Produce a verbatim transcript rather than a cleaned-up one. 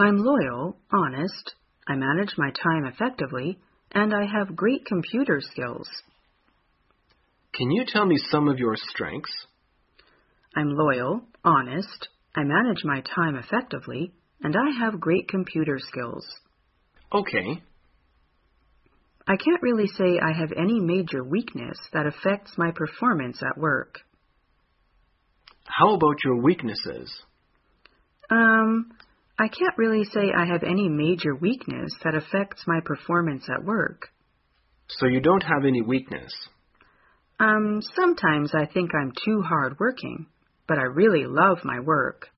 I'm loyal, honest, I manage my time effectively, and I have great computer skills. Can you tell me some of your strengths? I'm loyal, honest, I manage my time effectively, and I have great computer skills. Okay. I can't really say I have any major weakness that affects my performance at work. How about your weaknesses? Um, I can't really say I have any major weakness that affects my performance at work. So you don't have any weakness? Um, sometimes I think I'm too hardworking, but I really love my work.